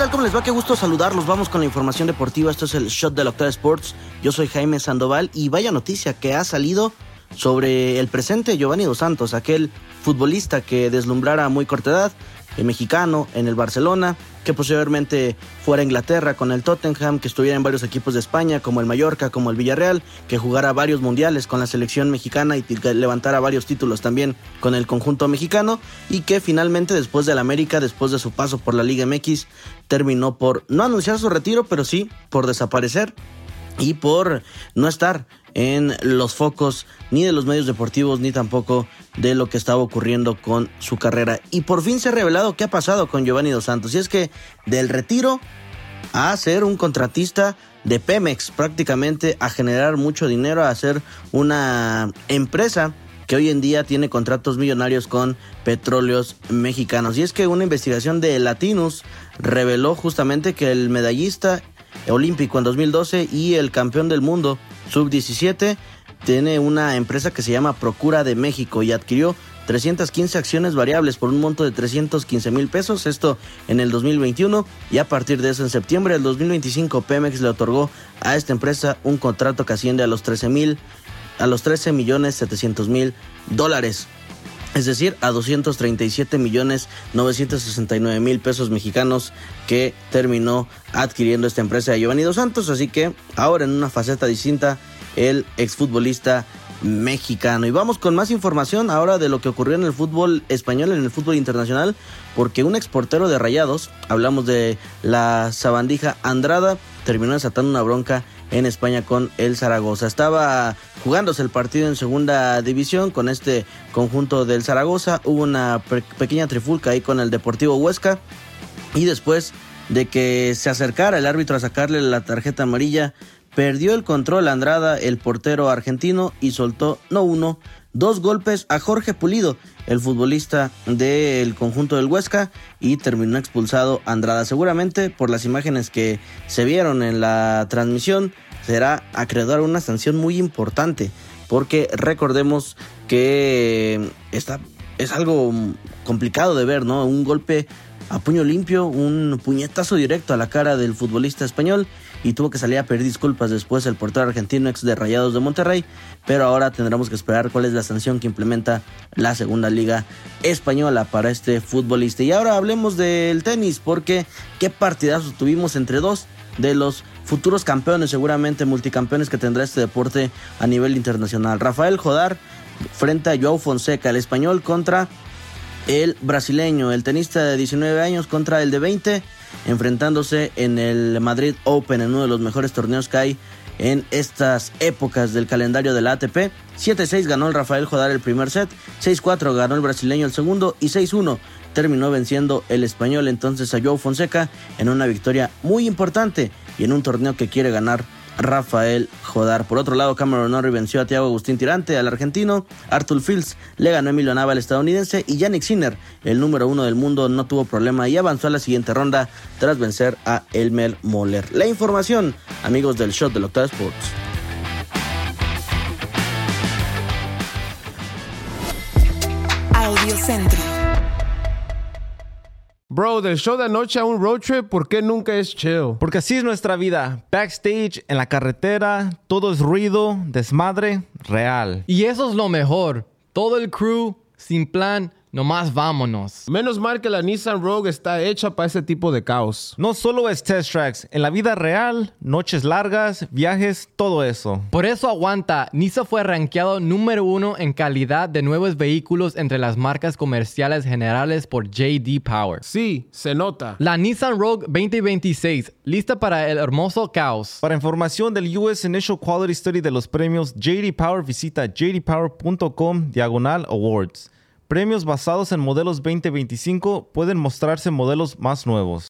tal? ¿Cómo les va? Qué gusto saludarlos. Vamos con la información deportiva. Esto es el Shot de Octava Sports. Yo soy Jaime Sandoval y vaya noticia que ha salido sobre el presente Giovanni Dos Santos, aquel futbolista que deslumbrara a muy corta edad, mexicano en el Barcelona, que posteriormente fuera a Inglaterra con el Tottenham, que estuviera en varios equipos de España como el Mallorca, como el Villarreal, que jugara varios mundiales con la selección mexicana y que levantara varios títulos también con el conjunto mexicano, y que finalmente después del América, después de su paso por la Liga MX, terminó por no anunciar su retiro, pero sí por desaparecer y por no estar en los focos ni de los medios deportivos ni tampoco de lo que estaba ocurriendo con su carrera. Y por fin se ha revelado qué ha pasado con Giovanni Dos Santos, y es que del retiro a ser un contratista de Pemex, prácticamente a generar mucho dinero, a ser una empresa que hoy en día tiene contratos millonarios con petróleos mexicanos. Y es que una investigación de Latinus reveló justamente que el medallista olímpico en 2012 y el campeón del mundo sub-17 tiene una empresa que se llama Procura de México y adquirió 315 acciones variables por un monto de 315 mil pesos, esto en el 2021, y a partir de eso en septiembre del 2025 Pemex le otorgó a esta empresa un contrato que asciende a los 13.700.000 es decir, a 237.969.000 pesos mexicanos que terminó adquiriendo esta empresa de Giovanni Dos Santos. Así que ahora en una faceta distinta, el exfutbolista mexicano. Y vamos con más información ahora de lo que ocurrió en el fútbol español, en el fútbol internacional, porque un exportero de Rayados, hablamos de la sabandija Andrada, terminó desatando una bronca en España con el Zaragoza. Estaba jugándose el partido en segunda división con este conjunto del Zaragoza. Hubo una pequeña trifulca ahí con el Deportivo Huesca, y después de que se acercara el árbitro a sacarle la tarjeta amarilla, perdió el control Andrada, el portero argentino, y soltó no uno, dos golpes a Jorge Pulido, el futbolista del conjunto del Huesca, y terminó expulsado Andrada. Seguramente por las imágenes que se vieron en la transmisión será acreedor a una sanción muy importante, porque recordemos que es algo complicado de ver, ¿no? Un golpe a puño limpio, un puñetazo directo a la cara del futbolista español, y tuvo que salir a pedir disculpas después el portero argentino, ex de Rayados de Monterrey, pero ahora tendremos que esperar cuál es la sanción que implementa la segunda liga española para este futbolista. Y ahora hablemos del tenis, porque qué partidazo tuvimos entre dos de los futuros campeones, seguramente multicampeones, que tendrá este deporte a nivel internacional. Rafael Jodar frente a Joao Fonseca, el español contra el brasileño, el tenista de 19 años contra el de 20, enfrentándose en el Madrid Open, en uno de los mejores torneos que hay en estas épocas del calendario de la ATP. 7-6 ganó el Rafael Jodar el primer set, 6-4 ganó el brasileño el segundo, y 6-1 terminó venciendo el español entonces a Joao Fonseca en una victoria muy importante y en un torneo que quiere ganar Rafael Jodar. Por otro lado, Cameron Norrie venció a Thiago Agustín Tirante, al argentino. Arthur Fields le ganó a Emilio Nava, al estadounidense, y Jannik Sinner, el número 1 del mundo, no tuvo problema y avanzó a la siguiente ronda tras vencer a Elmer Moller. La información, amigos del Shot de Octava Sports. Audiocentro. Bro, del show de anoche a un road trip, ¿por qué nunca es chill? Porque así es nuestra vida. Backstage, en la carretera, todo es ruido, desmadre, real. Y eso es lo mejor. Todo el crew, sin plan, nomás vámonos. Menos mal que la Nissan Rogue está hecha para ese tipo de caos. No solo es test tracks, en la vida real, noches largas, viajes, todo eso. Por eso aguanta. Nissan fue rankeado número 1 en calidad de nuevos vehículos entre las marcas comerciales generales por J.D. Power. Sí, se nota. La Nissan Rogue 2026, lista para el hermoso caos. Para información del US Initial Quality Study de los premios J.D. Power, visita jdpower.com/awards. Premios basados en modelos 2025, pueden mostrarse modelos más nuevos.